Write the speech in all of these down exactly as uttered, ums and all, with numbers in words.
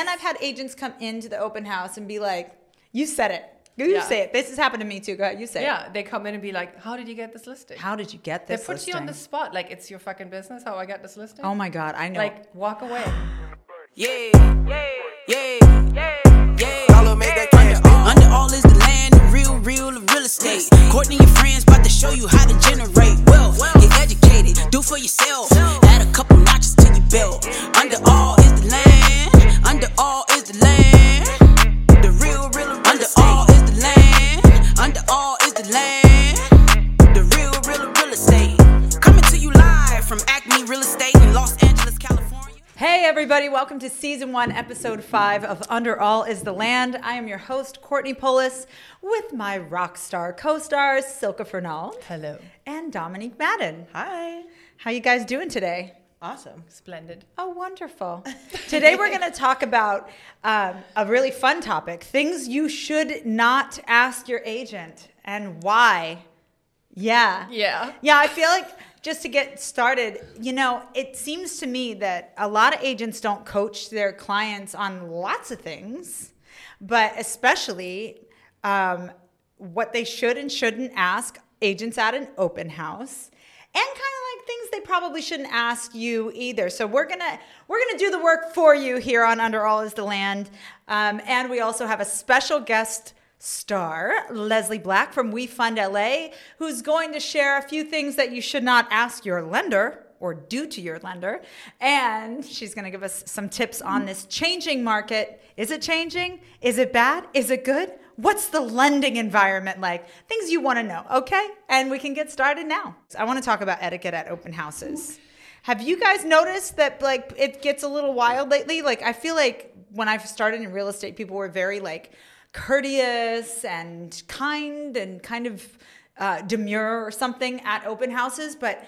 And I've had agents come into the open house and be like, you said it. You Yeah. say it. This has happened to me too. Go ahead. You say Yeah, it. they come in and be like, how did you get this listing? How did you get this They put listing? you on the spot. Like, it's your fucking business how I got this listing. Oh my God, I know. Like, walk away. Yeah, yeah, yeah, yeah. Dollar make that cash. Under all is the land, the real, real, the real estate. Courtney and your friends about to show you how to generate wealth. Get educated, do for yourself. Add a couple notches to your belt. Under all is the land. Under all is the land. The real, real, under all is the land. Under all is the land. The real, real, real estate. Coming to you live from Acme Real Estate in Los Angeles, California. Hey everybody, welcome to season one, episode five of Under All is the Land. I am your host, Courtney Polis, with my rock star co-stars, Silka Fernald. Hello. And Dominique Madden. Hi. How you guys doing today? Awesome. Splendid. Oh, wonderful. Today we're going to talk about um, a really fun topic, things you should not ask your agent and why. Yeah. Yeah. Yeah, I feel like just to get started, you know, it seems to me that a lot of agents don't coach their clients on lots of things, but especially um, what they should and shouldn't ask agents at an open house. And kind of like things they probably shouldn't ask you either. So we're gonna we're gonna do the work for you here on Under All Is the Land, um, and we also have a special guest star, Leslie Black from We Fund L A, who's going to share a few things that you should not ask your lender or do to your lender, and she's going to give us some tips on this changing market. Is it changing? Is it bad? Is it good? What's the lending environment like? Things you want to know, okay? And we can get started now. I want to talk about etiquette at open houses. Have you guys noticed that like it gets a little wild lately? Like I feel like when I started in real estate, people were very like courteous and kind and kind of uh, demure or something at open houses, but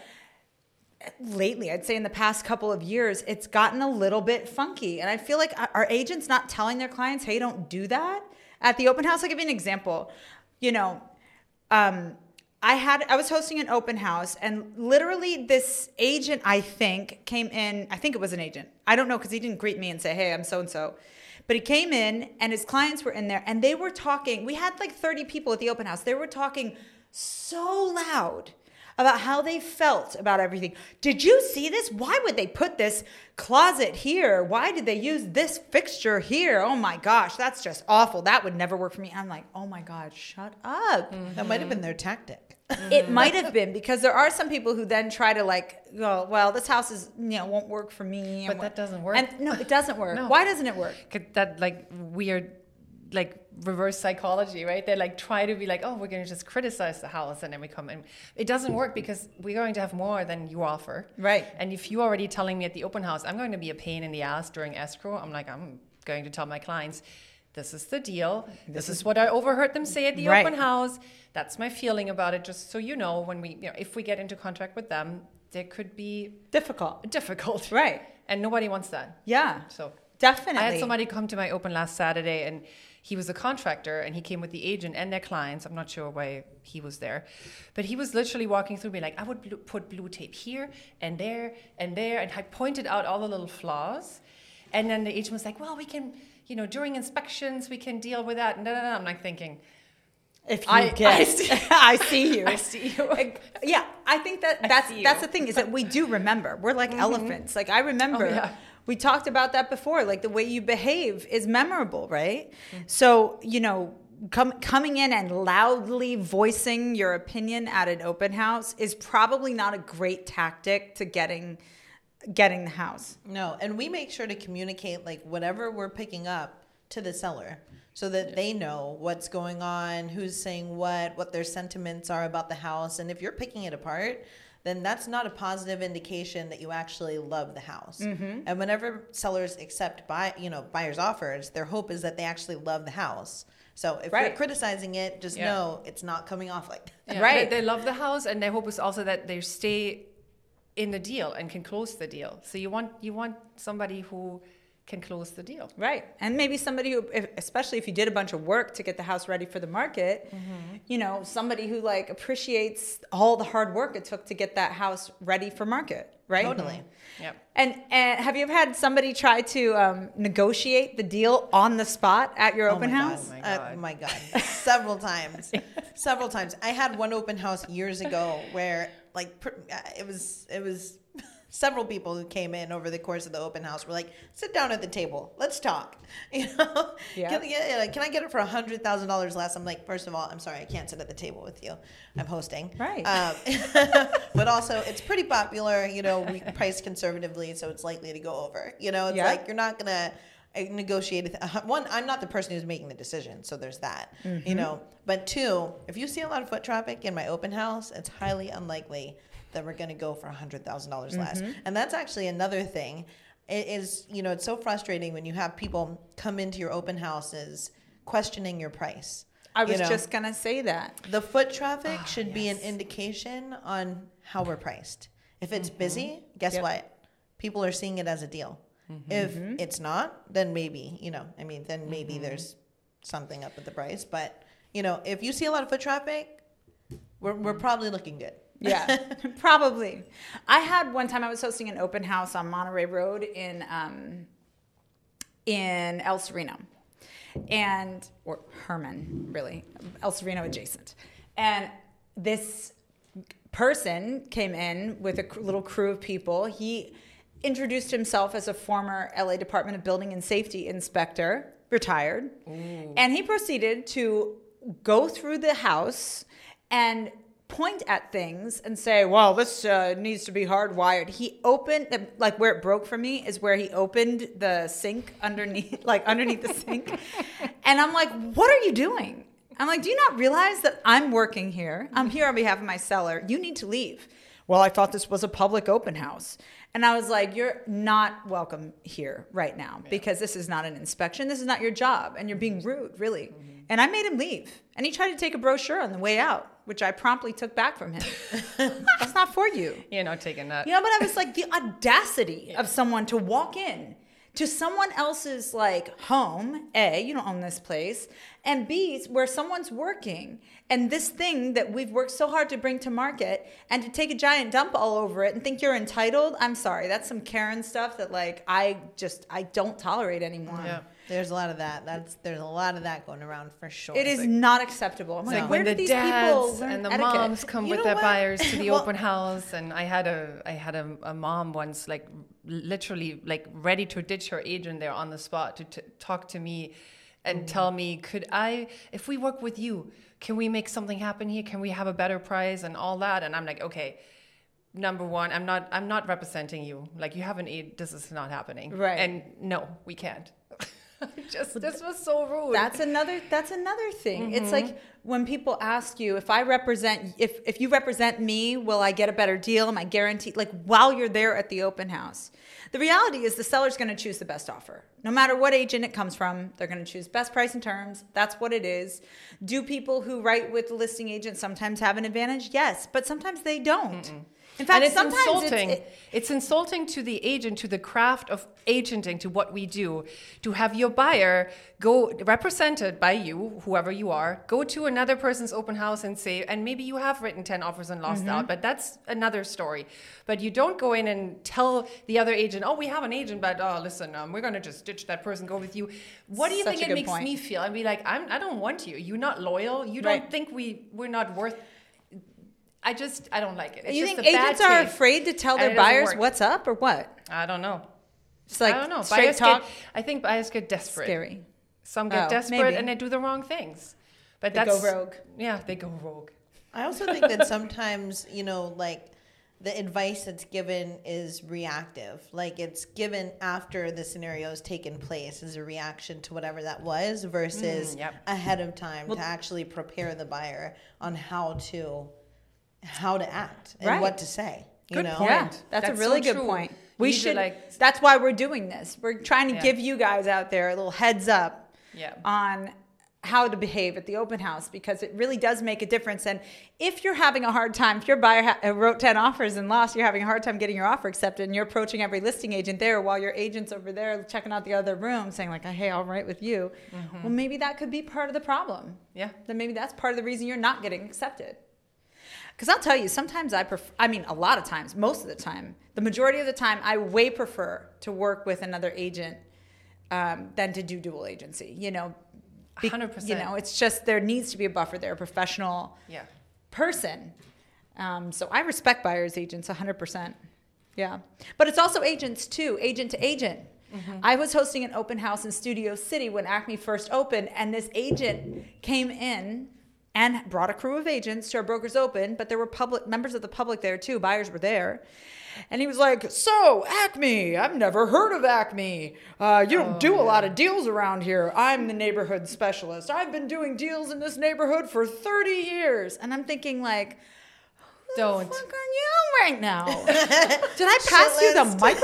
lately, I'd say in the past couple of years, it's gotten a little bit funky. And I feel like our agents not telling their clients, hey, don't do that at the open house. I'll give you an example. You know, um, I had, I was hosting an open house and literally this agent, I think, came in, I think it was an agent. I don't know because he didn't greet me and say, hey, I'm so-and-so. But he came in and his clients were in there and they were talking. We had like thirty people at the open house. They were talking so loud about how they felt about everything. Did you see this? Why would they put this closet here? Why did they use this fixture here? Oh my gosh, that's just awful. That would never work for me. I'm like, oh my God, shut up. Mm-hmm. That might have been their tactic. It might have been because there are some people who then try to like, oh, well, this house is, you know, won't work for me. But that doesn't work. And no, it doesn't work. No. Why doesn't it work? 'Cause that like weird, like reverse psychology, right? They like try to be like, oh, we're going to just criticize the house and then we come in. It doesn't work because we're going to have more than you offer. Right. And if you're already telling me at the open house, I'm going to be a pain in the ass during escrow, I'm like, I'm going to tell my clients, this is the deal. This, this is, is what I overheard them say at the right. open house. That's my feeling about it. Just so you know, when we, you know, if we get into contract with them, there could be difficult. Difficult. Right. And nobody wants that. Yeah. So definitely. I had somebody come to my open last Saturday and he was a contractor and he came with the agent and their clients. I'm not sure why he was there, but he was literally walking through me like, I would bl- put blue tape here and there and there. And I pointed out all the little flaws. And then the agent was like, well, we can, you know, during inspections, we can deal with that. And da, da, da. I'm like thinking, if you I, get, I see, I see you. I see you. Yeah, I think that that's that's the thing is that we do remember. We're like mm-hmm. elephants. Like I remember. Oh, yeah. We talked about that before. Like the way you behave is memorable, right? Mm-hmm. So, you know, com- coming in and loudly voicing your opinion at an open house is probably not a great tactic to getting getting the house. No, and we make sure to communicate like whatever we're picking up to the seller so that they know what's going on, who's saying what, what their sentiments are about the house. And if you're picking it apart, then that's not a positive indication that you actually love the house. Mm-hmm. And whenever sellers accept buy, you know, buyers' offers, their hope is that they actually love the house. So if right. you're criticizing it, just yeah. know it's not coming off like that. Yeah. Right. They, they love the house and their hope is also that they stay in the deal and can close the deal. So you want you want somebody who can close the deal. Right. And maybe somebody who, if, especially if you did a bunch of work to get the house ready for the market, mm-hmm. you know, somebody who like appreciates all the hard work it took to get that house ready for market. Right. Totally. Mm-hmm. Yep. And, and have you ever had somebody try to um, negotiate the deal on the spot at your Oh open my house? God. Oh my God. Uh, my God. Several times. Several times. I had one open house years ago where like pr- uh, it was it was several people who came in over the course of the open house were like, sit down at the table. Let's talk. You know? Yeah. Can, I get, can I get it for one hundred thousand dollars less? I'm like, first of all, I'm sorry, I can't sit at the table with you. I'm hosting. Right. Um, but also, it's pretty popular. You know, we price conservatively, so it's likely to go over. You know, it's Yeah. like you're not going to negotiate. Uh, one, I'm not the person who's making the decision, so there's that. Mm-hmm. You know, but two, if you see a lot of foot traffic in my open house, it's highly unlikely that we're going to go for one hundred thousand dollars less. Mm-hmm. And that's actually another thing. It is, you know, it's so frustrating when you have people come into your open houses questioning your price. I You was know, just going to say that. the foot traffic Ah, should be an yes. indication on how we're priced. If it's busy, guess Yep. what? People are seeing it as a deal. If it's not, then maybe, you know, I mean, then maybe there's something up with the price. But, you know, if you see a lot of foot traffic, we're, we're probably looking good. Yeah, probably. I had one time I was hosting an open house on Monterey Road in um, in El Sereno, and or Herman, really, El Sereno adjacent, and this person came in with a cr- little crew of people. He introduced himself as a former L A Department of Building and Safety inspector, retired, and he proceeded to go through the house and point at things and say, well, this uh, needs to be hardwired. He opened, like where it broke for me is where he opened the sink underneath, like underneath the sink. And I'm like, what are you doing? I'm like, do you not realize that I'm working here? I'm here on behalf of my seller. You need to leave. Well, I thought this was a public open house. And I was like, you're not welcome here right now because this is not an inspection. This is not your job. And you're being rude, really. Mm-hmm. And I made him leave. And he tried to take a brochure on the way out, which I promptly took back from him. That's not for you. You're not taking that. You know, but I was like, the audacity yeah. of someone to walk in to someone else's like home, A, you don't own this place, and B, where someone's working, and this thing that we've worked so hard to bring to market, and to take a giant dump all over it and think you're entitled, I'm sorry, that's some Karen stuff that like I just, I don't tolerate anymore. Yeah. There's a lot of that. That's there's a lot of that going around for sure. It is Like, not acceptable. I'm It's like, like where when do the these people dads learn and the etiquette? moms come You with know their what? buyers to the Well- open house, and I had a I had a, a mom once like literally like ready to ditch her agent there on the spot to t- talk to me and tell me, could I, if we work with you, can we make something happen here? Can we have a better price and all that? And I'm like, okay. Number one, I'm not I'm not representing you. Like you haven't aid, this is not happening. Right. And no, we can't. Just this was so rude. That's another that's another thing. It's like when people ask you if I represent if if you represent me, will I get a better deal? Am I guaranteed like while you're there at the open house? The reality is the seller's going to choose the best offer. No matter what agent it comes from, they're going to choose best price and terms. That's what it is. Do people who write with the listing agent sometimes have an advantage? Yes, but sometimes they don't. Mm-mm. In fact, and it's sometimes insulting. It's, It's, it, it's insulting to the agent, to the craft of agenting, to what we do, to have your buyer go represented by you, whoever you are, go to another person's open house and say, and maybe you have written ten offers and lost mm-hmm. out, but that's another story. But you don't go in and tell the other agent, oh, we have an agent, but oh, listen, um, we're going to just ditch that person, go with you. What do you Such think a it good makes point. me feel? I'd be like, I'm, I don't want you. You're not loyal. You don't Right. think we, we're not worth I just, I don't like it. It's you just think a bad agents are taste. afraid to tell And their it doesn't buyers work. what's up or what? I don't know. It's like I don't know. straight Buyers talk. Get, I think buyers get desperate. Scary. Some get Oh, desperate maybe. and they do the wrong things. But They that's go rogue. Yeah, they go rogue. I also think that sometimes, you know, like the advice that's given is reactive. Like it's given after the scenario has taken place as a reaction to whatever that was versus Mm, yep. ahead of time to actually prepare the buyer on how to how to act and Right. what to say. You Good know? point. Yeah, that's, That's a really so good true. point. You We need to, should. like- That's why we're doing this. We're trying to Yeah. give you guys out there a little heads up Yeah. on how to behave at the open house, because it really does make a difference. And if you're having a hard time, if your buyer ha- wrote ten offers and lost, you're having a hard time getting your offer accepted, and you're approaching every listing agent there while your agent's over there checking out the other room saying like, hey, I'll write with you. Mm-hmm. Well, maybe that could be part of the problem. Yeah. Then maybe that's part of the reason you're not getting accepted. Because I'll tell you, sometimes I prefer, I mean, a lot of times, most of the time, the majority of the time, I way prefer to work with another agent um, than to do dual agency, you know. Be, one hundred percent. You know, it's just there needs to be a buffer there, a professional yeah. person. Um, so I respect buyer's agents one hundred percent. Yeah. But it's also agents too, agent to agent. Mm-hmm. I was hosting an open house in Studio City when Acme first opened, and this agent came in and brought a crew of agents to our Brokers Open, but there were public members of the public there too. Buyers were there. And he was like, so, Acme, I've never heard of Acme. Uh, you don't oh, do a yeah. lot of deals around here. I'm the neighborhood specialist. I've been doing deals in this neighborhood for thirty years. And I'm thinking like, who don't. the fuck are you right now? Did I pass you the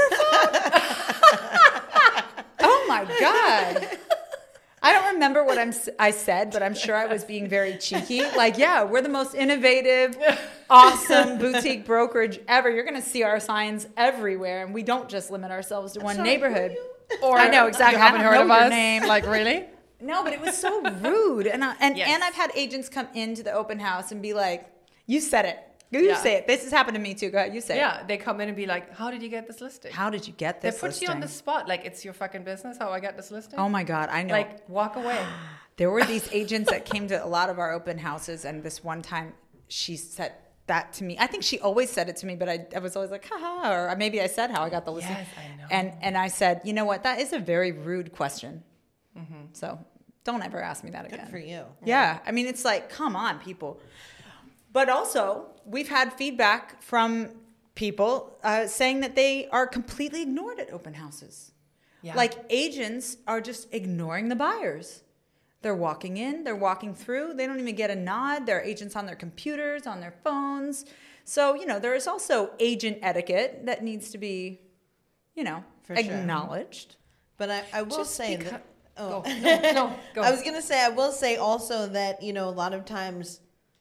microphone? Oh, my God. I don't remember what I'm, I said, but I'm sure I was being very cheeky. Like, yeah, we're the most innovative, awesome boutique brokerage ever. You're going to see our signs everywhere, and we don't just limit ourselves to one Sorry, neighborhood. Or I know exactly. You haven't I don't heard know of your us? Name. Like, really? No, but it was so rude. And I, and Yes. and I've had agents come into the open house and be like, "You said it. You Yeah. say it. This has happened to me too. Go ahead. You say Yeah, it. they come in and be like, how did you get this listing? How did you get They this? put you on the listing? spot. Like, it's your fucking business how I got this listing. Oh my God, I know. Like, walk away. There were these agents that came to a lot of our open houses, and this one time she said that to me. I think she always said it to me, but I, I was always like, haha, or maybe I said how I got the listing. Yes, I know. And and I said, you know what? That is a very rude question. Mm-hmm. So don't ever ask me that Good again. for you. Yeah. I mean, it's like, come on, people. But also, we've had feedback from people uh, saying that they are completely ignored at open houses. Yeah. Like agents are just ignoring the buyers. They're walking in, they're walking through. They don't even get a nod. There are agents on their computers, on their phones. So, you know, there is also agent etiquette that needs to be, you know, For sure. acknowledged. But I, I will Just say beca- that. Oh. Go. No, no, go. I was gonna say I will say also that, you know, a lot of times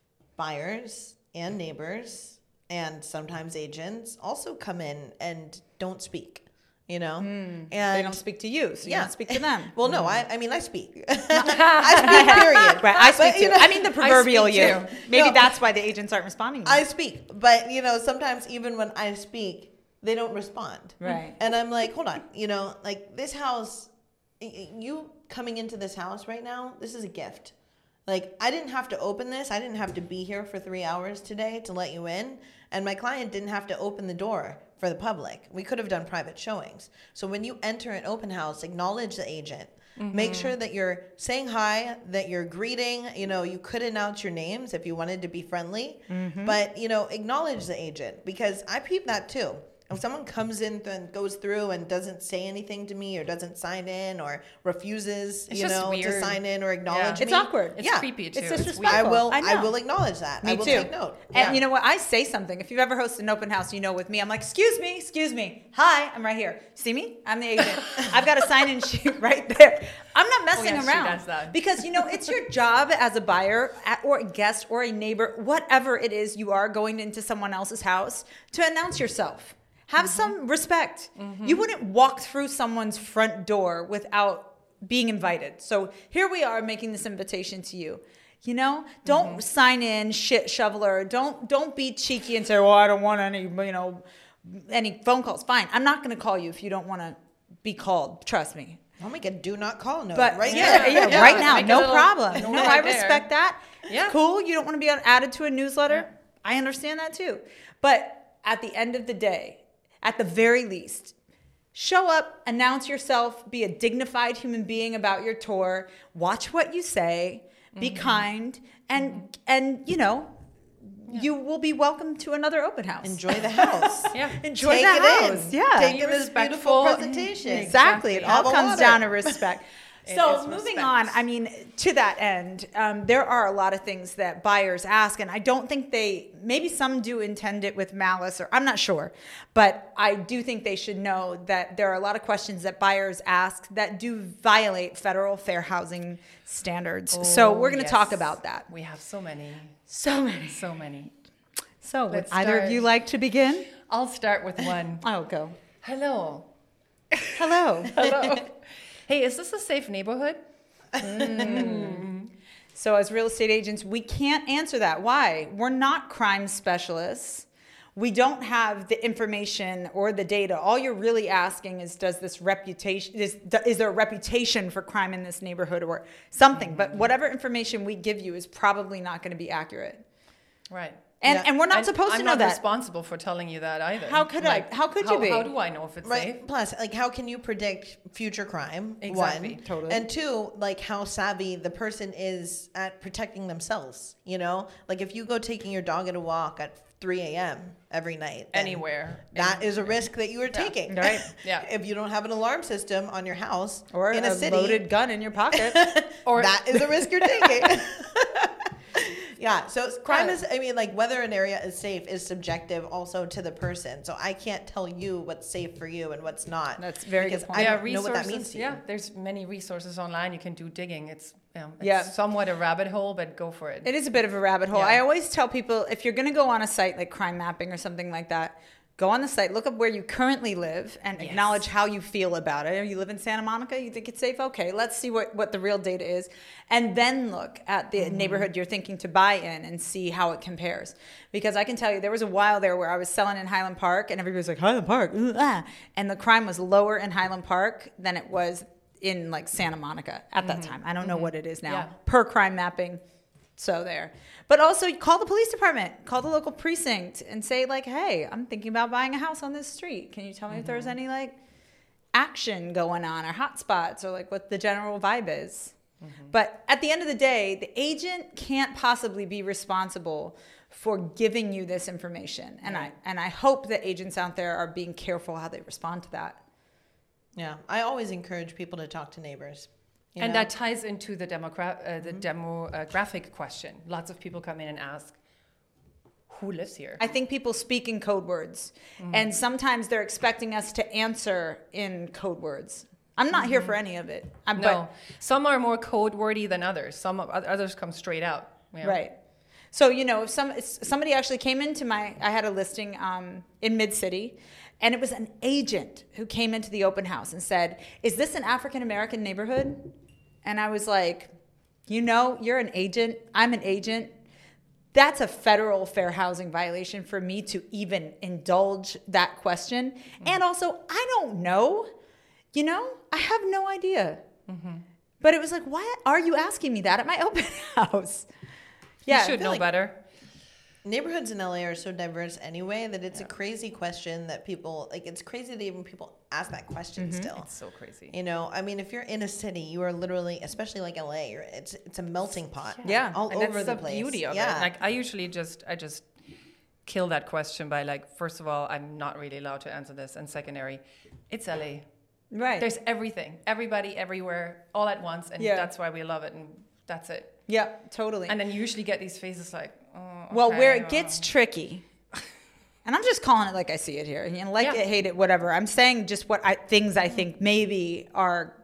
buyers and neighbors and sometimes agents also come in and don't speak. You know, Mm. and They don't speak to you, so you yeah. don't speak to them. Well, no, I, I mean, I speak. I speak, period. Right, I speak But, too. you know, I mean the proverbial speak you. too. Maybe No. that's why the agents aren't responding. I speak, but you know, sometimes even when I speak, they don't respond. Right. And I'm like, hold on, you know, like this house, y- y- you coming into this house right now, this is a gift. Like, I didn't have to open this. I didn't have to be here for three hours today to let you in. And my client didn't have to open the door for the public. We could have done private showings. So when you enter an open house, acknowledge the agent. Mm-hmm. Make sure that you're saying hi, that you're greeting. You know, you could announce your names if you wanted to be friendly. Mm-hmm. But, you know, acknowledge the agent, because I peep that too. If someone comes in and goes through and doesn't say anything to me or doesn't sign in or refuses, It's you just know, to weird. sign in or acknowledge Yeah. me. It's awkward. It's Yeah. creepy too. It's It's disrespectful. weird. I will I I, know. will acknowledge that. Me I will too. take note. And Yeah. you know what? I say something. If you've ever hosted an open house, you know with me, I'm like, excuse me, excuse me. Hi, I'm right here. See me? I'm the agent. I've got a sign-in sheet right there. I'm not messing Oh, yeah, she around. does that. Because, you know, it's your job as a buyer at- or a guest or a neighbor, whatever it is you are going into someone else's house, to announce yourself. Have Mm-hmm. some respect. Mm-hmm. You wouldn't walk through someone's front door without being invited. So here we are making this invitation to you. You know, don't Mm-hmm. sign in shit shoveler. Don't don't be cheeky and say, "Well, I don't want any, you know, any phone calls." Fine, I'm not going to call you if you don't want to be called. Trust me. I'll make a do not call note But right yeah, there. yeah, Yeah, right now, make a no little problem. note No, right I there. respect that. Yeah. It's cool. You don't want to be added to a newsletter. I understand that too. But at the end of the day, at the very least, show up, announce yourself, be a dignified human being about your tour, watch what you say, be Mm-hmm. kind, and mm-hmm. and you know, yeah. you will be welcome to another open house. Enjoy the house. Yeah. Enjoy Take the it house. in. Yeah. Take Be in this beautiful respectful. presentation. Exactly. It Have all a comes water. down to respect. in So its moving respect. on, I mean, to that end, um, there are a lot of things that buyers ask, and I don't think they, maybe some do intend it with malice, or I'm not sure, but I do think they should know that there are a lot of questions that buyers ask that do violate federal fair housing standards. so Oh, we're going to yes. talk about that. We have so many, So many. so many. So would Let's either of start. you like to begin? I'll start with one. I'll go. Hello. Hello. Hello. Hey, is this a safe neighborhood? So as real estate agents, we can't answer that. Why? We're not crime specialists. We don't have the information or the data. All you're really asking is, does this reputation, is, is there a reputation for crime in this neighborhood or something? But whatever information we give you is probably not going to be accurate. Right. And, Yeah. and we're not And supposed I'm to know not that. responsible for telling you that either. How could I- how could you be? How do I know if it's Right. safe? Plus, like, how can you predict future crime? Exactly. One. Totally. And two, like, how savvy the person is at protecting themselves. You know, like if you go taking your dog at a walk at three a.m. every night, then Anywhere. that is a risk that you are taking. Right. Yeah. If you don't have an alarm system on your house Or in a, a city, loaded gun in your pocket. Or that is a risk you're taking. Yeah, so crime Right. is, I mean, like whether an area is safe is subjective also to the person. So I can't tell you what's safe for you and what's not. That's very because good point. I yeah, don't know what that means to you. Yeah, there's many resources online. You can do digging. It's, you know, it's Yeah. somewhat a rabbit hole, but go for it. It is a bit of a rabbit hole. Yeah. I always tell people, if you're going to go on a site like Crime Mapping or something like that, go on the site, look up where you currently live, and Yes. acknowledge how you feel about it. You live in Santa Monica, you think it's safe? Okay, let's see what, what the real data is. And then look at the Mm-hmm. neighborhood you're thinking to buy in and see how it compares. Because I can tell you, there was a while there where I was selling in Highland Park, and everybody was like, Highland Park, ooh, ah. And the crime was lower in Highland Park than it was in like Santa Monica at that time. I don't know what it is now, Yeah. per Crime Mapping. So there. But also call the police department, call the local precinct and say like, hey, I'm thinking about buying a house on this street. Can you tell me if there's any like action going on or hot spots or like what the general vibe is? But at the end of the day, the agent can't possibly be responsible for giving you this information. And I and I hope that agents out there are being careful how they respond to that. Yeah, I always encourage people to talk to neighbors. you and know? that ties into the demogra- uh, the demographic question. Lots of people come in and ask, who lives here? I think people speak in code words, and sometimes they're expecting us to answer in code words. I'm not here for any of it. I'm, No, some are more code wordy than others. Some of- others come straight out. you know. Right. So, you know, if some if somebody actually came into my, I had a listing um, in Mid-City, and it was an agent who came into the open house and said, is this an African-American neighborhood? And I was like, you know, you're an agent. I'm an agent. That's a federal fair housing violation for me to even indulge that question. Mm-hmm. And also, I don't know. You know, I have no idea. Mm-hmm. But it was like, why are you asking me that at my open house? You Yeah, I should feel know like- better. Neighborhoods in L A are so diverse anyway that it's a crazy question that people, like, it's crazy that even people ask that question still. It's so crazy. You know, I mean, if you're in a city, you are literally, especially like L A, you're, it's it's a melting pot. Yeah. all and over that's the, the place. beauty of yeah. it. Like I usually just I just kill that question by like, first of all, I'm not really allowed to answer this, and secondary, it's L A. Right. There's everything, everybody, everywhere, all at once, and Yeah. that's why we love it, and that's it. Yeah, totally. And then you usually get these faces like, oh, well, okay, where it well. gets tricky, and I'm just calling it like I see it here. You know, like Yeah. it, hate it, whatever. I'm saying just what I things I think maybe are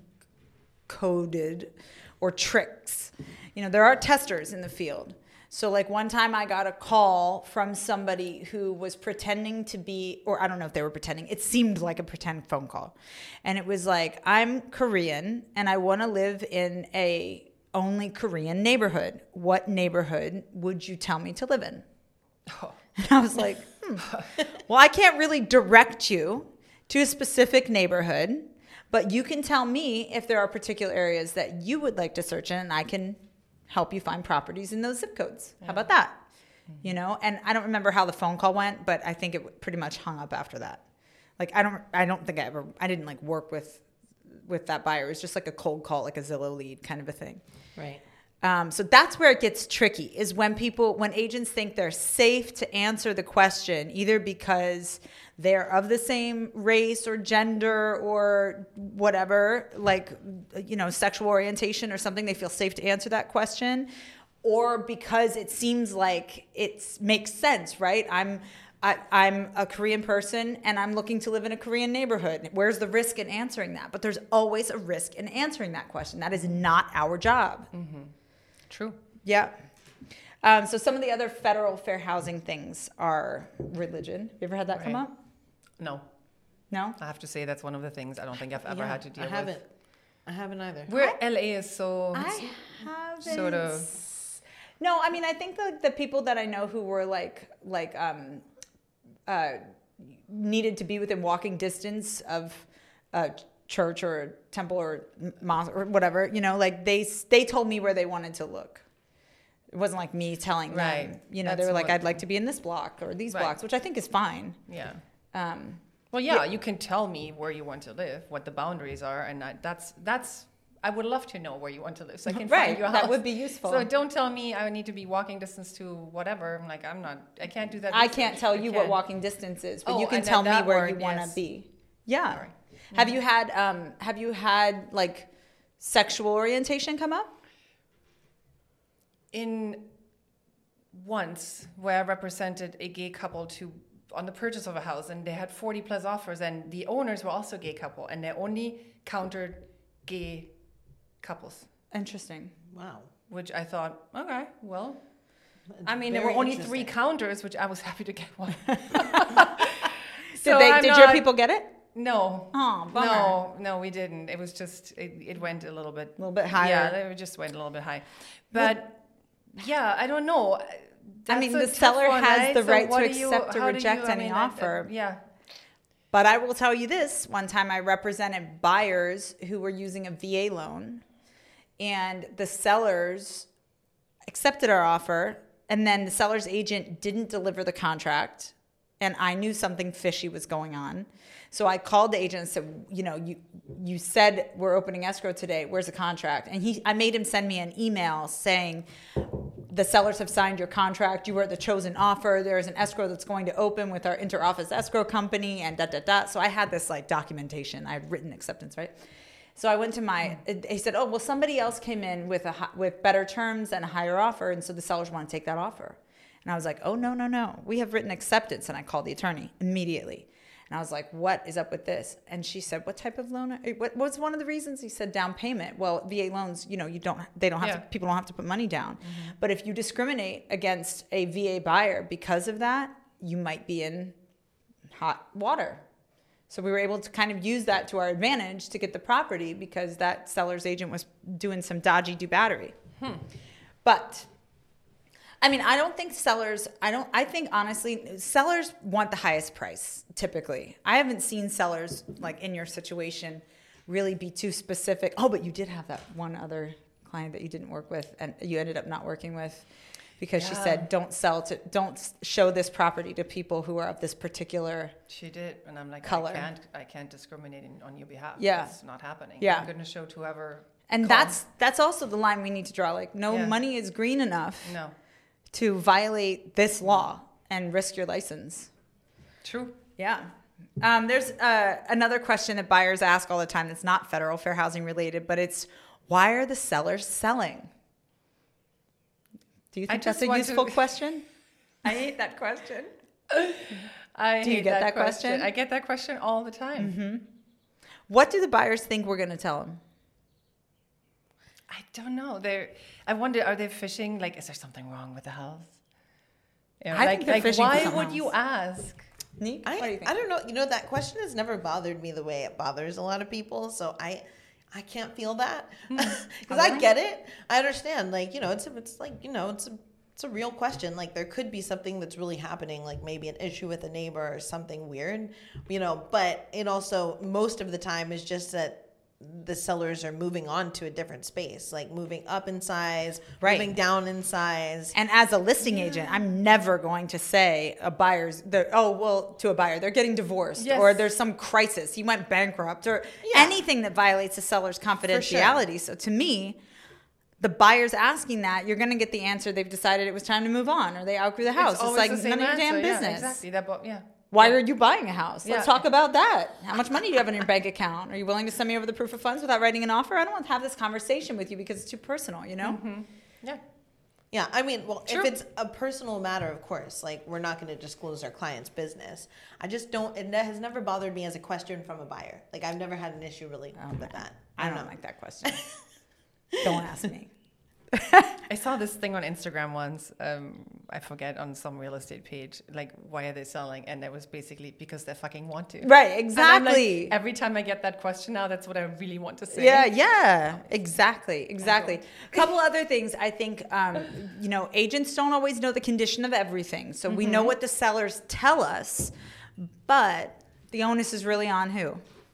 coded or tricks. You know, there are testers in the field. So like one time I got a call from somebody who was pretending to be, or I don't know if they were pretending, it seemed like a pretend phone call. And it was like, I'm Korean and I want to live in a only Korean neighborhood. What neighborhood would you tell me to live in? Oh. And I was like, hmm. Well, I can't really direct you to a specific neighborhood, but you can tell me if there are particular areas that you would like to search in, and I can help you find properties in those zip codes. Yeah. How about that? Mm-hmm. You know, and I don't remember how the phone call went, but I think it pretty much hung up after that. Like, I don't, I don't think I ever, I didn't like work with, with that buyer. It was just like a cold call, like a Zillow lead kind of a thing. Right. Um, so that's where it gets tricky, is when people, when agents think they're safe to answer the question, either because they're of the same race or gender or whatever, like, you know, sexual orientation or something, they feel safe to answer that question, or because it seems like it makes sense, right? I'm, I, I'm a Korean person and I'm looking to live in a Korean neighborhood. Where's the risk in answering that? But there's always a risk in answering that question. That is not our job. Mm-hmm. True. Yeah. Um, so some of the other federal fair housing things are religion. You ever had that Right. come up? No. No? I have to say that's one of the things I don't think I've ever Yeah, had to deal I with. haven't. I haven't either. Where L A is so I haven't. sort of. No, I mean, I think the, the people that I know who were like, like, um, uh, needed to be within walking distance of a church or a temple or mosque or whatever, you know, like they, they told me where they wanted to look. It wasn't like me telling them, Right. you know, they That's were like, what- I'd like to be in this block or these Right. blocks, which I think is fine. Yeah. Um, Well, yeah, you can tell me where you want to live, what the boundaries are, and I, that's that's. I would love to know where you want to live, so I can Right, find your that house. would be useful. So don't tell me I need to be walking distance to whatever. I'm like, I'm not. I can't do that. I research. can't tell I you what can't. walking distance is, but Oh, you can and tell that- me that where word, you want to yes. be. Yeah. Sorry. Have you had um have you had like sexual orientation come up? In once where I represented a gay couple to on the purchase of a house, and they had forty plus offers, and the owners were also a gay couple, and they only countered gay couples, Interesting. Wow. which I thought, okay, well, I mean, there were Very only three interesting. counters, which I was happy to get one. Did So they I'm did your not- people get it? No. Oh, bummer. No, no, we didn't. It was just it, it went a little bit A little bit higher. Yeah, it just went a little bit high. But yeah, I don't know. I mean, That's a the tough seller one, has right? the So right to what do you- accept or how do reject you- I any mean, I- I- offer. yeah. But I will tell you this, one time I represented buyers who were using a V A loan, and the sellers accepted our offer, and then the seller's agent didn't deliver the contract, and I knew something fishy was going on. So I called the agent and said, you know, you you said we're opening escrow today. Where's the contract? And he, I made him send me an email saying, the sellers have signed your contract. You were the chosen offer. There is an escrow that's going to open with our interoffice escrow company and da da da. So I had this like documentation. I had written acceptance, right? So I went to my. He said, "Oh, well, somebody else came in with a hi- with better terms and a higher offer, and so the sellers want to take that offer." And I was like, "Oh no, no, no. We have written acceptance." And I called the attorney immediately. And I was like, what is up with this? And she said, what type of loan? Are, what was one of the reasons? He said, down payment. Well, V A loans, you know, you don't, they don't have Yeah. to, people don't have to put money down. Mm-hmm. But if you discriminate against a V A buyer because of that, you might be in hot water. So we were able to kind of use that to our advantage to get the property because that seller's agent was doing some dodgy do battery. Hmm. But I mean, I don't think sellers, I don't, I think honestly, sellers want the highest price typically. I haven't seen sellers like in your situation really be too specific. Oh, but you did have that one other client that you didn't work with and you ended up not working with because she Yeah. said, don't sell to, don't show this property to people who are of this particular. She did, and I'm like, Color. I can't, I can't discriminate in, on your behalf. Yeah. It's not happening. Yeah. I'm going to show to whoever. And come. that's, that's also the line we need to draw. Like no Yeah. money is green enough No. to violate this law and risk your license. True. Yeah. Um, there's uh, another question that buyers ask all the time that's not federal fair housing related, but it's why are the sellers selling? Do you I think that's just a want useful to- question? I hate that question. I Do you hate get that question? I get that question all the time. Mm-hmm. What do the buyers think we're going to tell them? I don't know. They're. I wonder, are they fishing? Like, is there something wrong with the house? You know, I like, think they're like fishing for why something would you else. ask? Neek, I, what do you think? I don't know. You know, that question has never bothered me the way it bothers a lot of people. So I, I can't feel that because I get it. I understand. Like, you know, it's it's like, you know, it's a it's a real question. Like there could be something that's really happening, like maybe an issue with a neighbor or something weird, you know. But it also most of the time is just that the sellers are moving on to a different space, like moving up in size, Right. moving down in size. And as a listing agent, I'm never going to say a buyer's, they're- oh, well, to a buyer, they're getting divorced Yes. or there's some crisis, he went bankrupt or Yeah. anything that violates the seller's confidentiality. So to me, the buyer's asking that, you're going to get the answer they've decided it was time to move on or they outgrew the house. It's, always like the same none of your damn answer. Yeah, business. exactly. That, bo- yeah. Why Yeah. are you buying a house? Let's Yeah. talk about that. How much money do you have in your bank account? Are you willing to send me over the proof of funds without writing an offer? I don't want to have this conversation with you because it's too personal, you know? Mm-hmm. Yeah. Yeah, I mean, well, True. if it's a personal matter, of course, like we're not going to disclose our client's business. I just don't, it ne- has never bothered me as a question from a buyer. Like I've never had an issue really Oh, with man. that. I don't know. like that question. Don't ask me. I saw this thing on Instagram once. Um, I forget, on some real estate page. Like, why are they selling? And it was basically because they fucking want to. Right, And I'm like, exactly. every time I get that question now, that's what I really want to say. Yeah, yeah, exactly, exactly. A couple other things. I think, um, you know, agents don't always know the condition of everything. So we know what the sellers tell us, but the onus is really on who?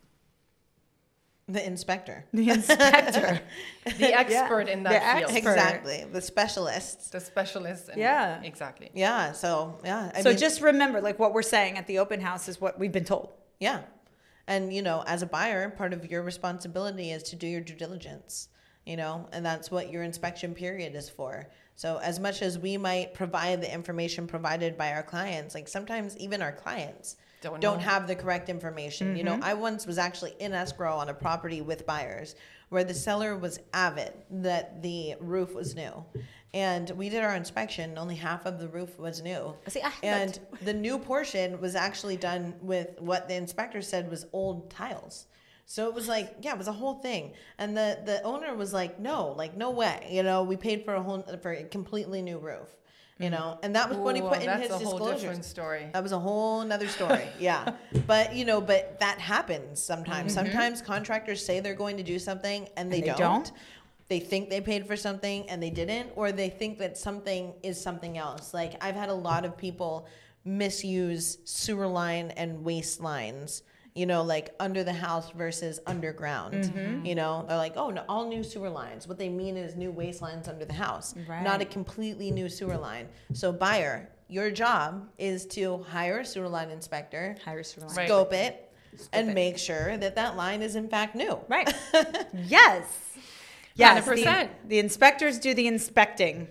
The inspector. The inspector. The expert in that The field. expert. Exactly. The specialists. The specialist. And Yeah. Exactly. Yeah. So, yeah. I so mean, just remember, like what we're saying at the open house is what we've been told. yeah. And, you know, as a buyer, part of your responsibility is to do your due diligence, you know, and that's what your inspection period is for. So as much as we might provide the information provided by our clients, like sometimes even our clients Don't don't know. have the correct information. You know, I once was actually in escrow on a property with buyers where the seller was avid that the roof was new. And we did our inspection, only half of the roof was new. See, I- and the new portion was actually done with what the inspector said was old tiles. So it was like, yeah, it was a whole thing. And the, the owner was like, no, like, no way. You know, we paid for a whole, for a completely new roof, you know, and that was what he Ooh, put in that's his a whole disclosures. different story. That was a whole nother story. Yeah. But, you know, but that happens sometimes. Sometimes contractors say they're going to do something and they, And they don't. don't. They think they paid for something and they didn't, or they think that something is something else. Like I've had a lot of people misuse sewer line and waste lines, you know, like under the house versus underground. You know, they're like, oh, no, all new sewer lines. What they mean is new waste lines under the house, Right. not a completely new sewer line. So buyer, your job is to hire a sewer line inspector, Hire a sewer line. Right. scope it, and it. make sure that that line is in fact new. Right. Yes. Yes. one hundred percent. The, the inspectors do the inspecting.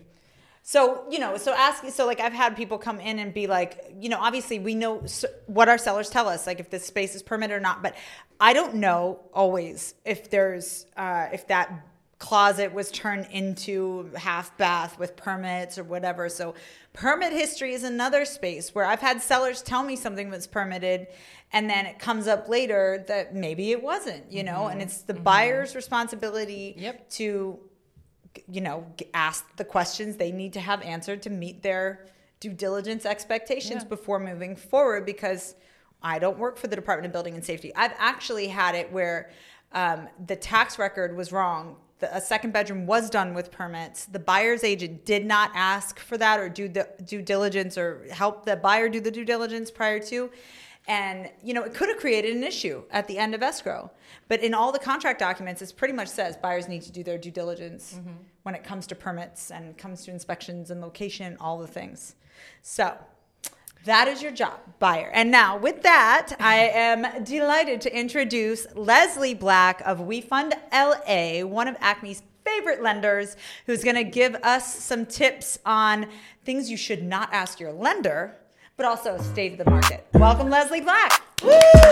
So, you know, so ask, so like I've had people come in and be like, you know, obviously we know s- what our sellers tell us, like if this space is permitted or not, but I don't know always if there's, uh, if that closet was turned into half bath with permits or whatever. So permit history is another space where I've had sellers tell me something was permitted and then it comes up later that maybe it wasn't, you know, and it's the buyer's responsibility Yep. to, you know, g- ask the questions they need to have answered to meet their due diligence expectations Yeah. before moving forward, because I don't work for the Department of Building and Safety. I've actually had it where um, the tax record was wrong. The, a second bedroom was done with permits. The buyer's agent did not ask for that or do the due diligence or help the buyer do the due diligence prior to. And, you know, it could have created an issue at the end of escrow. But in all the contract documents, it pretty much says buyers need to do their due diligence Mm-hmm. when it comes to permits and comes to inspections and location, all the things. So that is your job, buyer. And now with that, I am delighted to introduce Leslie Black of WeFund L A, one of Acme's favorite lenders, who's going to give us some tips on things you should not ask your lender, but also state of the market. Welcome, Leslie Black. Woo!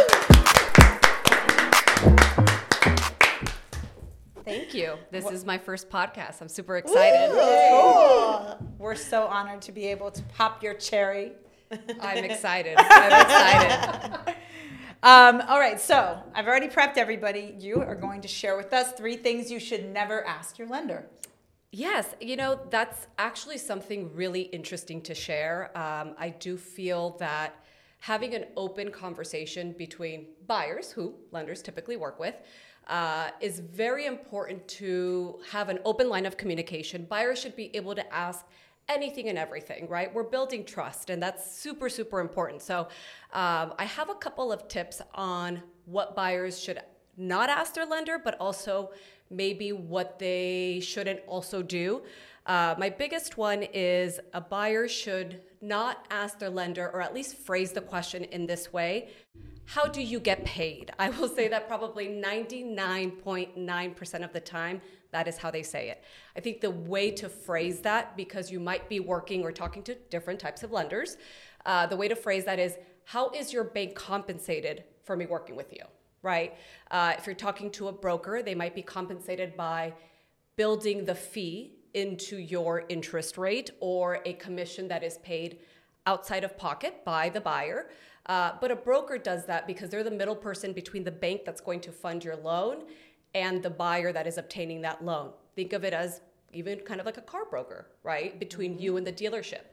Thank you. This is my first podcast. I'm super excited. Cool. We're so honored to be able to pop your cherry. I'm excited. I'm excited. Um, all right, so I've already prepped everybody. You are going to share with us three things you should never ask your lender. Yes, you know, that's actually something really interesting to share. Um, I do feel that having an open conversation between buyers, who lenders typically work with, uh, is very important to have an open line of communication. Buyers should be able to ask anything and everything, right? We're building trust, and that's super, super important. So um, I have a couple of tips on what buyers should not ask their lender, but also maybe what they shouldn't also do. Uh, my biggest one is a buyer should not ask their lender, or at least phrase the question in this way: how do you get paid? I will say that probably ninety-nine point nine percent of the time, That is how they say it. I think the way to phrase that, because you might be working or talking to different types of lenders, uh, the way to phrase that is, how is your bank compensated for me working with you, right? Uh, if you're talking to a broker, they might be compensated by building the fee into your interest rate or a commission that is paid outside of pocket by the buyer. Uh, but a broker does that because they're the middle person between the bank that's going to fund your loan and the buyer that is obtaining that loan. Think of it as even kind of like a car broker, right? Between you and the dealership.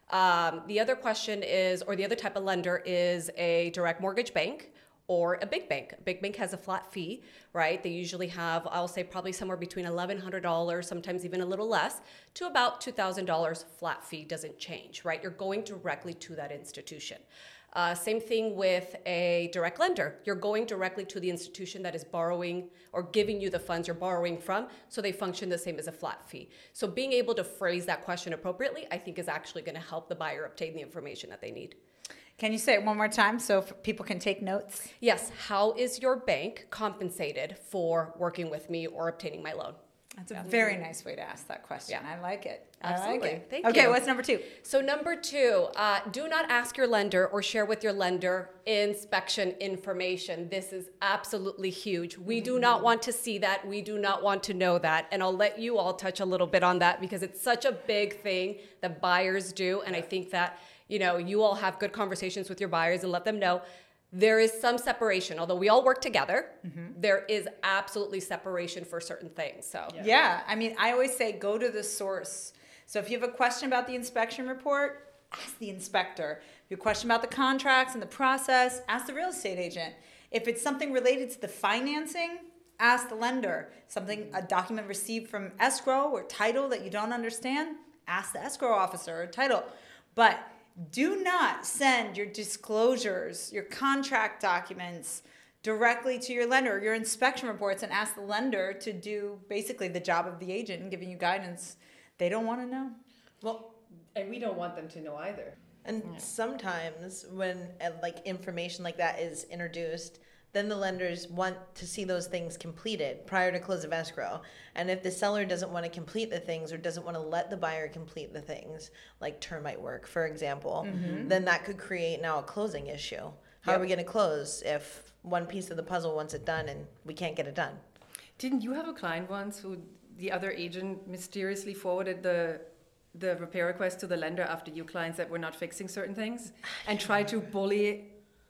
Um, the other question is, or the other type of lender is a direct mortgage bank or a big bank. A big bank has a flat fee, right? They usually have, I'll say probably somewhere between eleven hundred dollars, sometimes even a little less, to about two thousand dollars flat fee, doesn't change, right? You're going directly to that institution. Uh, same thing with a direct lender. You're going directly to the institution that is borrowing or giving you the funds you're borrowing from, so they function the same as a flat fee. So being able to phrase that question appropriately, I think, is actually going to help the buyer obtain the information that they need. Can you say it one more time so f- people can take notes? Yes. How is your bank compensated for working with me or obtaining my loan? That's a very nice way to ask that question. Yeah. I like it. Absolutely. I like it. Thank okay, you. what's number two? So number two, uh, do not ask your lender or share with your lender inspection information. This is absolutely huge. We do not want to see that. We do not want to know that. And I'll let you all touch a little bit on that because it's such a big thing that buyers do. And I think that, you know, you all have good conversations with your buyers and let them know there is some separation. Although we all work together, mm-hmm. there is absolutely separation for certain things. So yeah. yeah, I mean, I always say go to the source. So if you have a question about the inspection report, ask the inspector. If you have a question about the contracts and the process, ask the real estate agent. If it's something related to the financing, ask the lender. Something, a document received from escrow or title that you don't understand, ask the escrow officer or title. But do not send your disclosures, your contract documents directly to your lender or your inspection reports and ask the lender to do basically the job of the agent and giving you guidance. They don't want to know. Well, and we don't want them to know either. And yeah. sometimes when uh, like information like that is introduced, then the lenders want to see those things completed prior to close of escrow. And if the seller doesn't want to complete the things or doesn't want to let the buyer complete the things, like termite work, for example, mm-hmm. then that could create now a closing issue. How yep. are we going to close if one piece of the puzzle wants it done and we can't get it done? Didn't you have a client once who the other agent mysteriously forwarded the the repair request to the lender after you clients that were not fixing certain things and tried to bully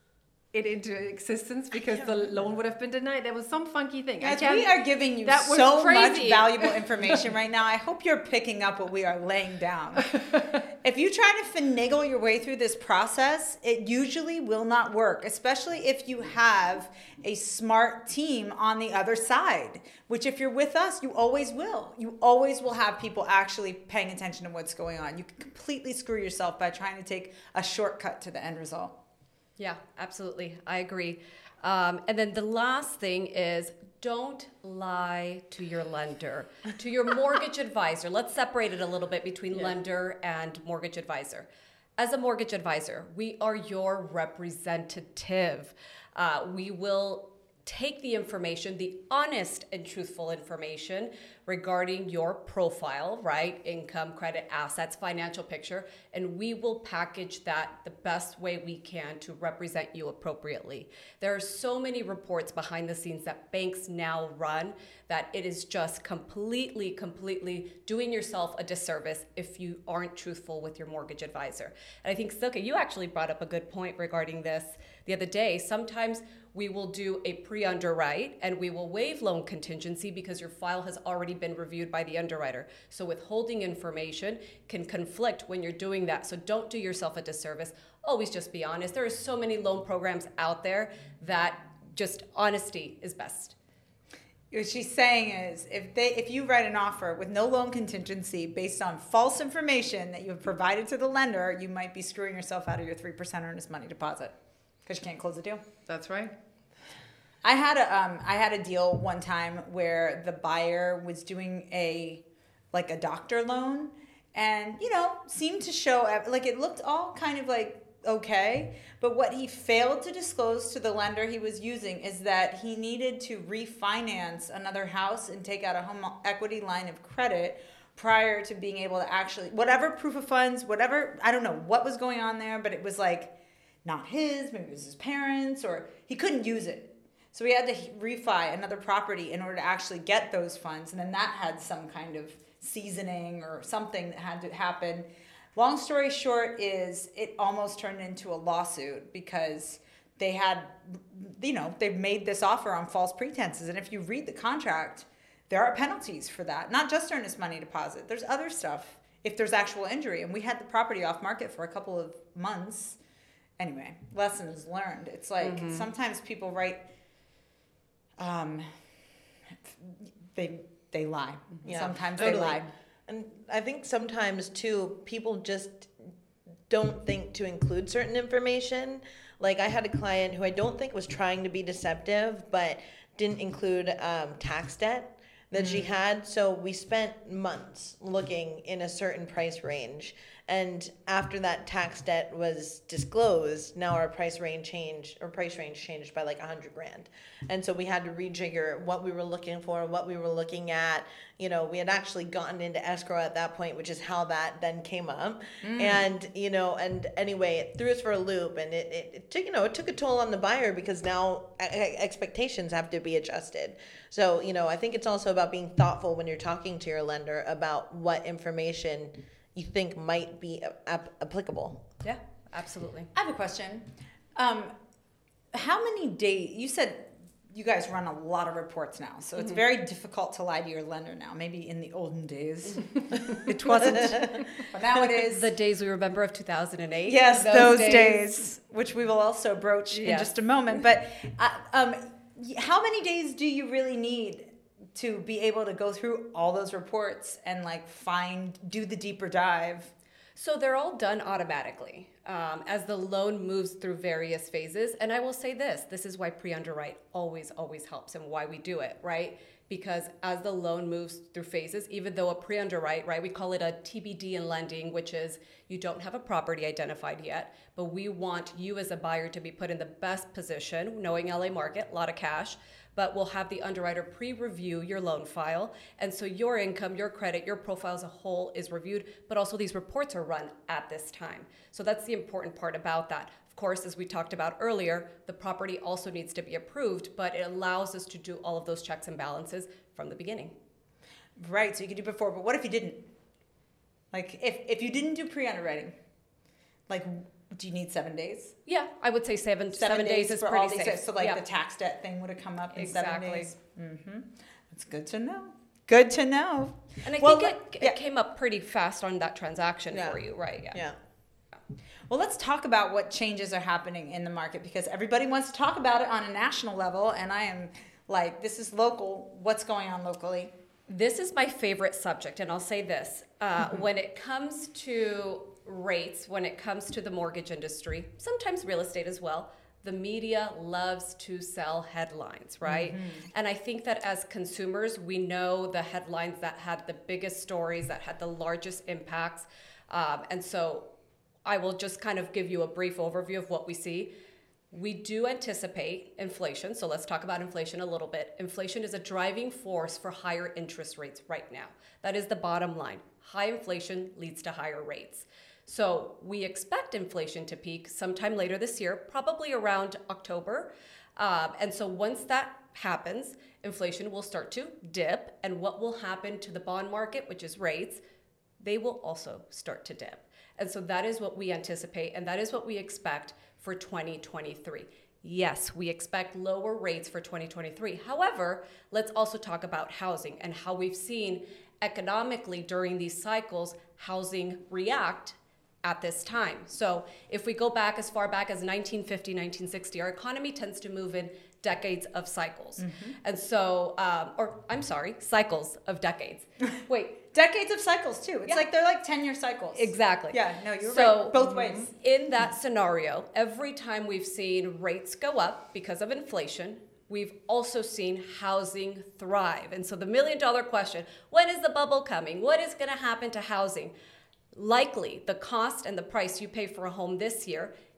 it into existence because the loan would have been denied? There was some funky thing. Guys, we are giving you that was so crazy. much valuable information right now. I hope you're picking up what we are laying down. If you try to finagle your way through this process, it usually will not work, especially if you have a smart team on the other side, which if you're with us, you always will. You always will have people actually paying attention to what's going on. You can completely screw yourself by trying to take a shortcut to the end result. Yeah, absolutely. I agree. Um, and then the last thing is don't lie to your lender, to your mortgage advisor. Let's separate it a little bit between yeah. lender and mortgage advisor. As a mortgage advisor, we are your representative. Uh, we will take the information, the honest and truthful information regarding your profile, right? Income, credit, assets, financial picture, and we will package that the best way we can to represent you appropriately. There are so many reports behind the scenes that banks now run that it is just completely, completely doing yourself a disservice if you aren't truthful with your mortgage advisor. And I think, Silke, you actually brought up a good point regarding this the other day. Sometimes we will do a pre-underwrite and we will waive loan contingency because your file has already been reviewed by the underwriter. So withholding information can conflict when you're doing that. So don't do yourself a disservice. Always just be honest. There are so many loan programs out there that just honesty is best. What she's saying is if they if you write an offer with no loan contingency based on false information that you have provided to the lender, you might be screwing yourself out of your three percent earnest money deposit because you can't close the deal. That's right. I had a um, I had a deal one time where the buyer was doing a like a doctor loan, and you know seemed to show like it looked all kind of like okay. But what he failed to disclose to the lender he was using is that he needed to refinance another house and take out a home equity line of credit prior to being able to actually, whatever proof of funds, whatever, I don't know what was going on there, but it was like not his, maybe it was his parents, or he couldn't use it. So he had to refi another property in order to actually get those funds. And then that had some kind of seasoning or something that had to happen. Long story short is it almost turned into a lawsuit because they had, you know, they've made this offer on false pretenses. And if you read the contract, there are penalties for that. Not just earnest money deposit. There's other stuff if there's actual injury. And we had the property off market for a couple of months. Anyway, lessons learned. It's like mm-hmm. sometimes people write, um, they they lie. Yeah, sometimes totally. they lie. And I think sometimes, too, people just don't think to include certain information. Like, I had a client who I don't think was trying to be deceptive, but didn't include um, tax debt that mm-hmm. she had. So we spent months looking in a certain price range. And after that tax debt was disclosed, now our price range changed, or price range changed by like a hundred grand. And so we had to rejigger what we were looking for, what we were looking at. You know, we had actually gotten into escrow at that point, which is how that then came up. Mm. And, you know, and anyway, it threw us for a loop, and it, it, it took, you know, it took a toll on the buyer because now expectations have to be adjusted. So, you know, I think it's also about being thoughtful when you're talking to your lender about what information you think might be ap- applicable. Yeah, absolutely. I have a question. Um, how many days, you said you guys run a lot of reports now, so it's mm-hmm. very difficult to lie to your lender now. Maybe in the olden days it wasn't, but now it is. The days we remember of two thousand eight. Yes, those, those days. days, which we will also broach yes. in just a moment. But uh, um, how many days do you really need to be able to go through all those reports and like find, do the deeper dive? So they're all done automatically um, as the loan moves through various phases. And I will say this, this is why pre-underwrite always, always helps and why we do it, right? Because as the loan moves through phases, even though a pre-underwrite, right, we call it a T B D in lending, which is you don't have a property identified yet, but we want you as a buyer to be put in the best position, knowing L A market, a lot of cash, but we'll have the underwriter pre-review your loan file. And so your income, your credit, your profile as a whole is reviewed, but also these reports are run at this time. So that's the important part about that. Of course, as we talked about earlier, the property also needs to be approved, but it allows us to do all of those checks and balances from the beginning. Right, so you could do before, but what if you didn't? Like, if, if you didn't do pre-underwriting, like, do you need seven days? Yeah, I would say seven. Seven, seven days, days is for pretty all these safe. So, like, yeah. the tax debt thing would have come up in exactly. seven days. Mm-hmm. That's good to know. Good to know. And I well, think it, yeah. it came up pretty fast on that transaction yeah. for you, right? Yeah. Yeah. Well, let's talk about what changes are happening in the market because everybody wants to talk about it on a national level, and I am like, this is local. What's going on locally? This is my favorite subject, and I'll say this. Uh, mm-hmm. When it comes to rates, when it comes to the mortgage industry, sometimes real estate as well, the media loves to sell headlines, right? Mm-hmm. And I think that as consumers, we know the headlines that had the biggest stories, that had the largest impacts. Um, and so I will just kind of give you a brief overview of what we see. We do anticipate inflation, so let's talk about inflation a little bit. Inflation is a driving force for higher interest rates right now. That is the bottom line. High inflation leads to higher rates. So we expect inflation to peak sometime later this year, probably around October. Um, and so once that happens, inflation will start to dip. And what will happen to the bond market, which is rates, they will also start to dip. And so that is what we anticipate, and that is what we expect for twenty twenty-three. Yes, we expect lower rates for twenty twenty-three. However, let's also talk about housing and how we've seen economically during these cycles, housing react at this time. So if we go back as far back as nineteen fifty, nineteen sixty, our economy tends to move in decades of cycles. Mm-hmm. And so, um, or I'm sorry, cycles of decades. Wait. Decades of cycles too. It's yeah. like they're like ten-year cycles. Exactly. Yeah, no, you're so, right. Both ways. In that scenario, every time we've seen rates go up because of inflation, we've also seen housing thrive. And so the million dollar question, when is the bubble coming? What is going to happen to housing? Likely, the cost and the price you pay for a home this year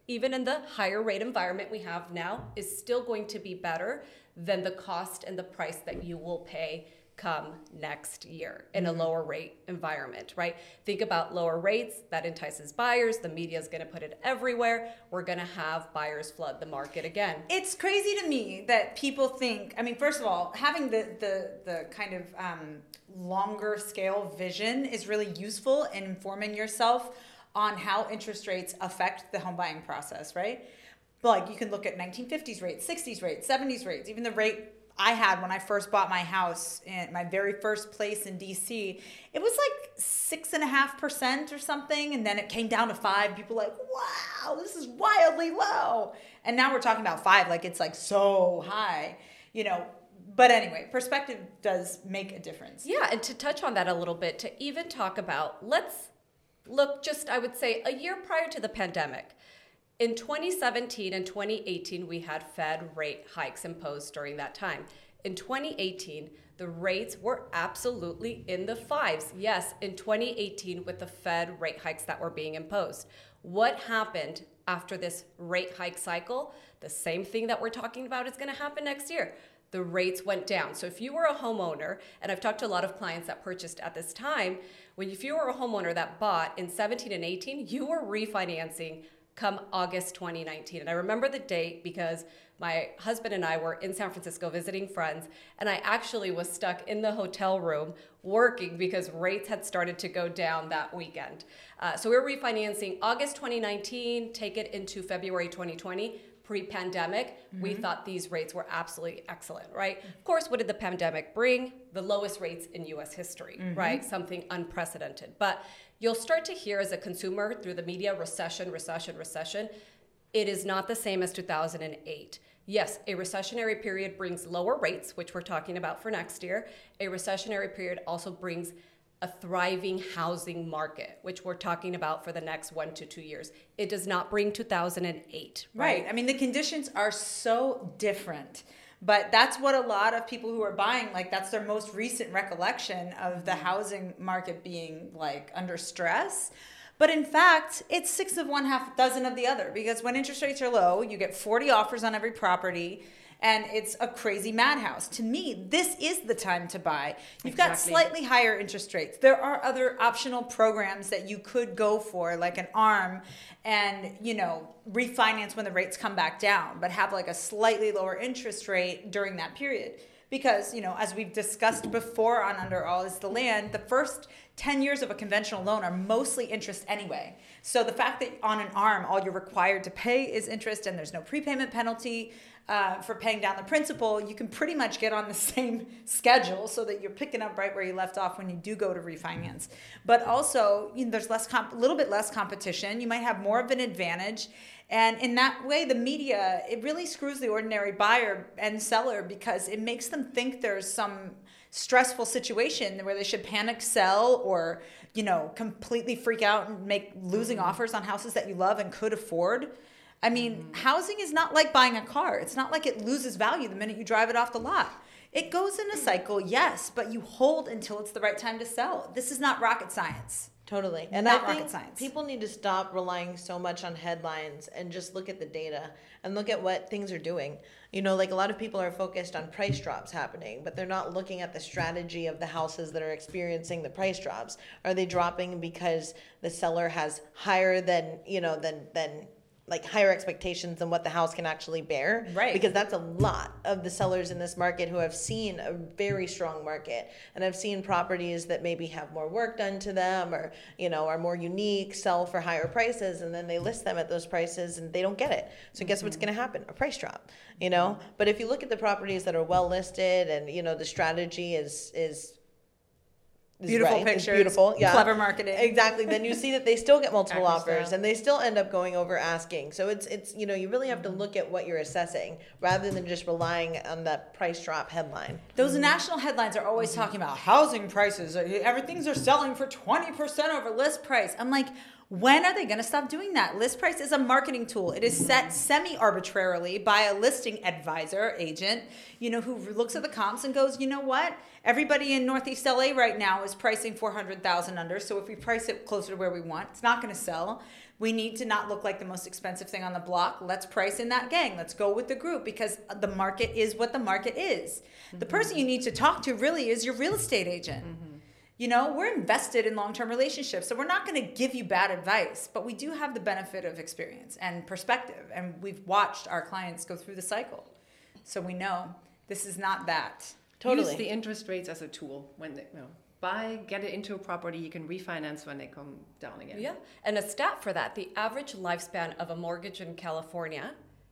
even in the higher rate environment we have now, is still going to be better than the cost and the price that you will pay come next year in a lower rate environment, right? Think about lower rates, that entices buyers. The media is going to put it everywhere. We're going to have buyers flood the market again. It's crazy to me that people think, I mean, first of all, having the the, the kind of um, longer scale vision is really useful in informing yourself on how interest rates affect the home buying process, right? Like you can look at nineteen fifties rates, sixties rates, seventies rates, even the rate I had when I first bought my house in my very first place in D C, it was like six and a half percent or something. And then it came down to five. People were like, wow, this is wildly low. And now we're talking about five, like it's like so high, you know. But anyway, perspective does make a difference. Yeah, and to touch on that a little bit, to even talk about, let's look just, I would say, a year prior to the pandemic. In twenty seventeen and twenty eighteen, we had Fed rate hikes imposed during that time. In twenty eighteen, the rates were absolutely in the fives. Yes, in twenty eighteen with the Fed rate hikes that were being imposed. What happened after this rate hike cycle? The same thing that we're talking about is going to happen next year. The rates went down. So if you were a homeowner, and I've talked to a lot of clients that purchased at this time, when if you were a homeowner that bought in seventeen and eighteen, you were refinancing come August twenty nineteen. And I remember the date because my husband and I were in San Francisco visiting friends, and I actually was stuck in the hotel room working because rates had started to go down that weekend. Uh, so we were refinancing August twenty nineteen, take it into February twenty twenty. Pre-pandemic, mm-hmm. we thought these rates were absolutely excellent, right? Of course, what did the pandemic bring? The lowest rates in U S history, mm-hmm. right? Something unprecedented. But you'll start to hear as a consumer through the media, recession, recession, recession. It is not the same as two thousand eight. Yes, a recessionary period brings lower rates, which we're talking about for next year. A recessionary period also brings a thriving housing market, which we're talking about for the next one to two years. It does not bring two thousand eight, right? Right. I mean, the conditions are so different, but that's what a lot of people who are buying, like that's their most recent recollection of the housing market being like under stress. But in fact, it's six of one, half dozen of the other, because when interest rates are low, you get forty offers on every property. And it's a crazy madhouse. To me, this is the time to buy. You've exactly. got slightly higher interest rates. There are other optional programs that you could go for, like an ARM, and you know, refinance when the rates come back down, but have like a slightly lower interest rate during that period. Because, you know, as we've discussed before on Under All Is the Land, the first ten years of a conventional loan are mostly interest anyway. So the fact that on an ARM, all you're required to pay is interest and there's no prepayment penalty uh, for paying down the principal, you can pretty much get on the same schedule so that you're picking up right where you left off when you do go to refinance. But also, you know, there's less comp- a little bit less competition. You might have more of an advantage. And in that way, the media, it really screws the ordinary buyer and seller because it makes them think there's some stressful situation where they should panic sell or, you know, completely freak out and make losing mm-hmm. offers on houses that you love and could afford. I mean, mm-hmm. housing is not like buying a car. It's not like it loses value the minute you drive it off the lot. It goes in a cycle, yes, but you hold until it's the right time to sell. This is not rocket science. Totally. And Not I think rocket science. People need to stop relying so much on headlines and just look at the data and look at what things are doing. You know, like a lot of people are focused on price drops happening, but they're not looking at the strategy of the houses that are experiencing the price drops. Are they dropping because the seller has higher than, you know, than than like higher expectations than what the house can actually bear? Right. Because that's a lot of the sellers in this market who have seen a very strong market and have seen properties that maybe have more work done to them or, you know, are more unique, sell for higher prices, and then they list them at those prices and they don't get it. So mm-hmm. guess what's going to happen? A price drop, you know? But if you look at the properties that are well listed and, you know, the strategy is is Beautiful right. pictures, beautiful, yeah. clever marketing. Exactly. Then you see that they still get multiple Active offers style. and they still end up going over asking. So it's, it's you know, you really have to look at what you're assessing rather than just relying on that price drop headline. Those mm-hmm. national headlines are always talking about housing prices. Everything's are selling for twenty percent over list price. I'm like, When are they going to stop doing that? List price is a marketing tool. It is set semi-arbitrarily by a listing advisor, agent, you know, who looks at the comps and goes, you know what? Everybody in Northeast L A right now is pricing four hundred thousand under. So if we price it closer to where we want, it's not going to sell. We need to not look like the most expensive thing on the block. Let's price in that gang. Let's go with the group because the market is what the market is. Mm-hmm. The person you need to talk to really is your real estate agent. Mm-hmm. You know, we're invested in long-term relationships, so we're not going to give you bad advice, but we do have the benefit of experience and perspective, and we've watched our clients go through the cycle. So we know this is not that. Totally. Use the interest rates as a tool. When they, you know, buy, get it into a property, you can refinance when they come down again. Yeah, and a stat for that, the average lifespan of a mortgage in California,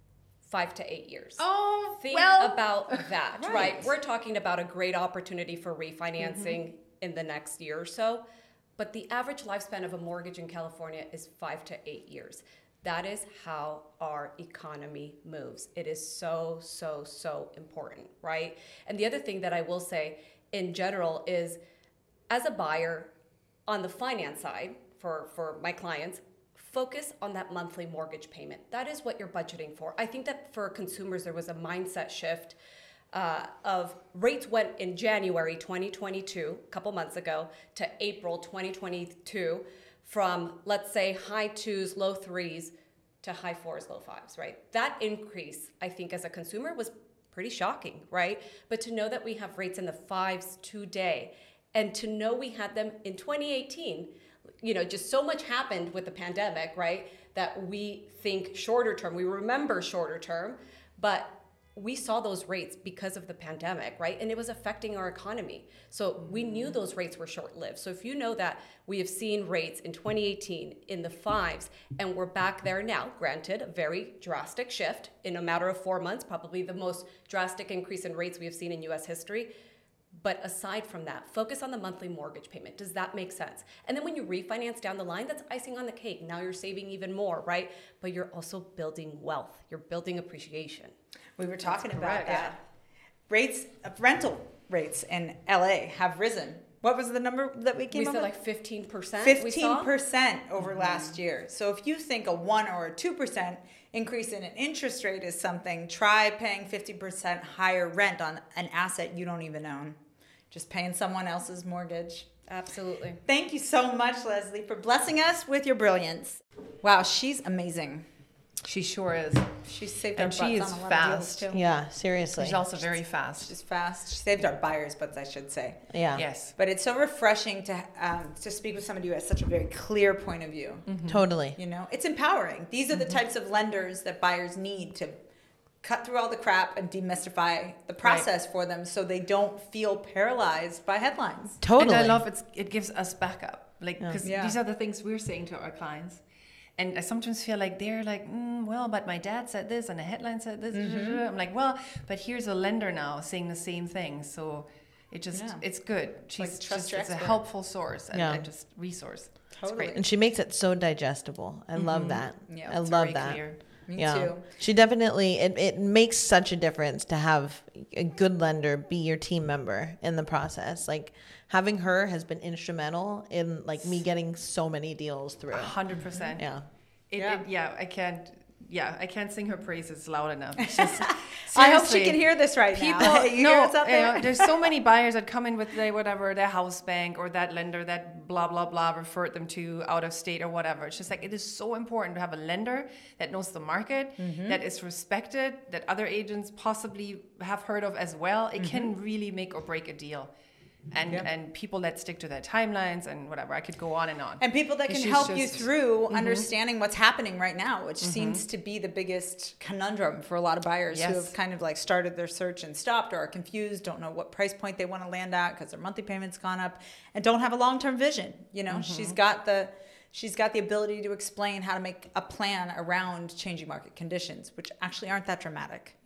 five to eight years. Oh, Think well, about that, right. right. We're talking about a great opportunity for refinancing mm-hmm. in the next year or so, but the average lifespan of a mortgage in California is five to eight years. That is how our economy moves. It is so, so, so important, right? And the other thing that I will say in general is, as a buyer on the finance side for, for my clients, focus on that monthly mortgage payment. That is what you're budgeting for. I think that for consumers, there was a mindset shift Uh, of rates went in January twenty twenty-two, a couple months ago, to April twenty twenty-two, from, let's say, high twos, low threes, to high fours, low fives, right? That increase, I think, as a consumer was pretty shocking, right? But to know that we have rates in the fives today, and to know we had them in twenty eighteen, you know, just so much happened with the pandemic, right? That we think shorter term, we remember shorter term, but we saw those rates because of the pandemic, right? And it was affecting our economy. So we knew those rates were short-lived. So if you know that we have seen rates in twenty eighteen in the fives, and we're back there now, granted, a very drastic shift in a matter of four months, probably the most drastic increase in rates we have seen in U S history. But aside from that, focus on the monthly mortgage payment. Does that make sense? And then when you refinance down the line, that's icing on the cake. Now you're saving even more, right? But you're also building wealth. You're building appreciation. We were talking That's about correct. that. Rates, rental rates in L A have risen. What was the number that we came We up said with? like fifteen percent. fifteen percent over mm-hmm. last year. So if you think a one or a two percent increase in an interest rate is something, try paying fifty percent higher rent on an asset you don't even own. Just paying someone else's mortgage. Absolutely. Thank you so much, Leslie, for blessing us with your brilliance. Wow, she's amazing. She sure is. She saved our And butts she on is a lot fast. of deals too. Yeah, seriously. She's also very fast. She's fast. She saved our buyers' butts, I should say. Yeah. Yes. But it's so refreshing to um, to speak with somebody who has such a very clear point of view. Mm-hmm. Totally. You know, it's empowering. These are the mm-hmm. types of lenders that buyers need to cut through all the crap and demystify the process right. for them, so they don't feel paralyzed by headlines. Totally. And I love it. It gives us backup, like because yeah. Yeah. these are the things we're saying to our clients. And I sometimes feel like they're like, mm, well, but my dad said this and the headline said this. Mm-hmm. I'm like, well, but here's a lender now saying the same thing. So it just, yeah. it's good. She's like trust just, your it's a expert. helpful source and, yeah. and just resource. Totally. It's great. And she makes it so digestible. I mm-hmm. love that. Yeah, I it's love very that. Clear. Me yeah. too. She definitely, it, it makes such a difference to have a good lender be your team member in the process. Like having her has been instrumental in like me getting so many deals through. A hundred percent. Yeah. It, yeah. It, yeah, I can't. Yeah, I can't sing her praises loud enough. It's just, I hope she can hear this right people, now. You no, hear us out there? You know, there's so many buyers that come in with their whatever, their house bank or that lender that blah blah blah referred them to out of state or whatever. It's just like it is so important to have a lender that knows the market, mm-hmm. that is respected, that other agents possibly have heard of as well. It mm-hmm. can really make or break a deal. And yeah. and people that stick to their timelines and whatever. I could go on and on. And people that can She's help just, you through mm-hmm. understanding what's happening right now, which mm-hmm. seems to be the biggest conundrum for a lot of buyers yes. who have kind of like started their search and stopped or are confused, don't know what price point they want to land at because their monthly payment's gone up and don't have a long-term vision. You know, mm-hmm. she's got the she's got the ability to explain how to make a plan around changing market conditions, which actually aren't that dramatic. Yeah.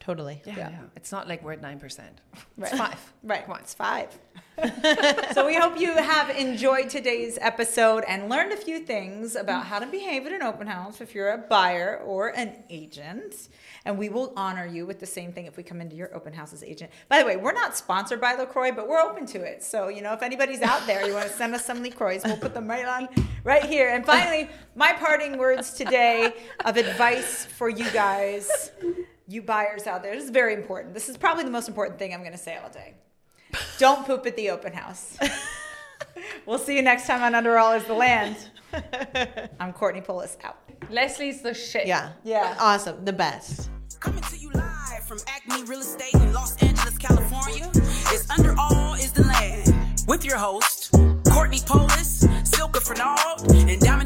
Totally. Yeah, Yeah. yeah. It's not like we're at nine percent. Right. It's five. Right. Come on. It's five. So we hope you have enjoyed today's episode and learned a few things about how to behave at an open house if you're a buyer or an agent. And we will honor you with the same thing if we come into your open house as agent. By the way, we're not sponsored by LaCroix, but we're open to it. So, you know, if anybody's out there, you want to send us some LaCroix, we'll put them right on right here. And finally, my parting words today of advice for you guys, you buyers out there. This is very important. This is probably the most important thing I'm going to say all day. Don't poop at the open house. We'll see you next time on Under All Is the Land. I'm Courtney Poulos, out. Leslie's the shit. Yeah. Yeah. Awesome. The best. Coming to you live from Acme Real Estate in Los Angeles, California. It's Under All Is the Land with your host, Courtney Poulos, Silka Fernald, and Diamond